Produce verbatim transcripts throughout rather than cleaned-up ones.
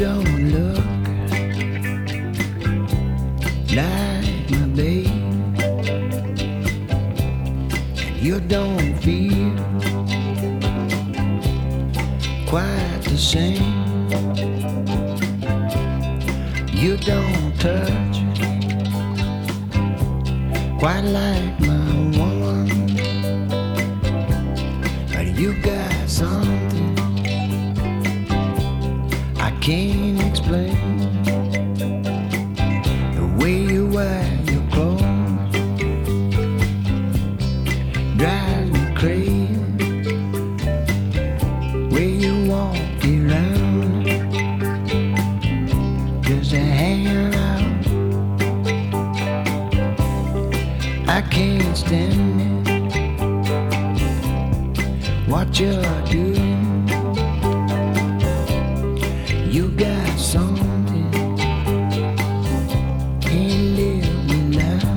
don't look like my babe, and you don't feel quite the same. You don't touch quite like my woman, but you got something I can't explain. The way you wear your clothes drives me crazy. Way you walk around just hanging out, I can't stand it. What you're doing, you got something, can't live without.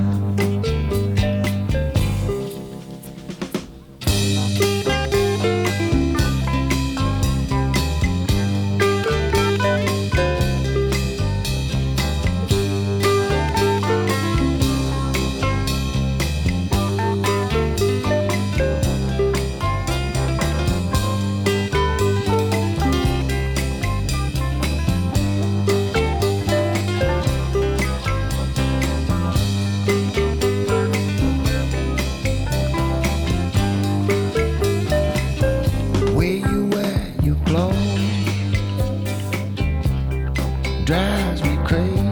Drives me crazy.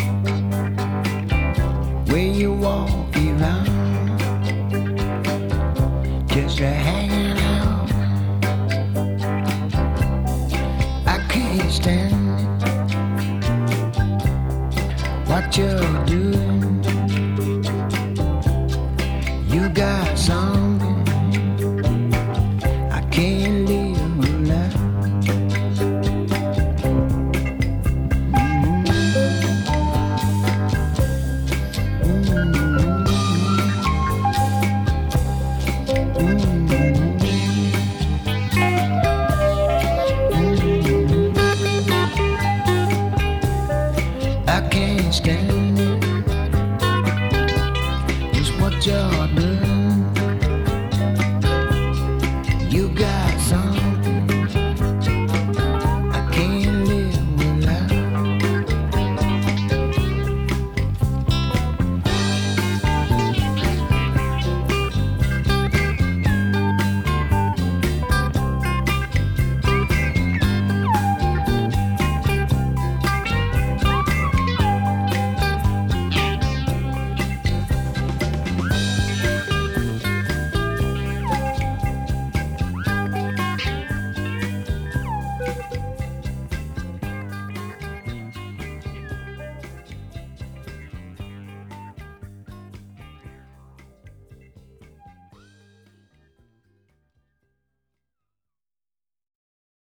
Way you walk around just a hanging out, I can't stand it. What you're doing, you got something I can't live without. I can't stand it. It's what you're doing. You got something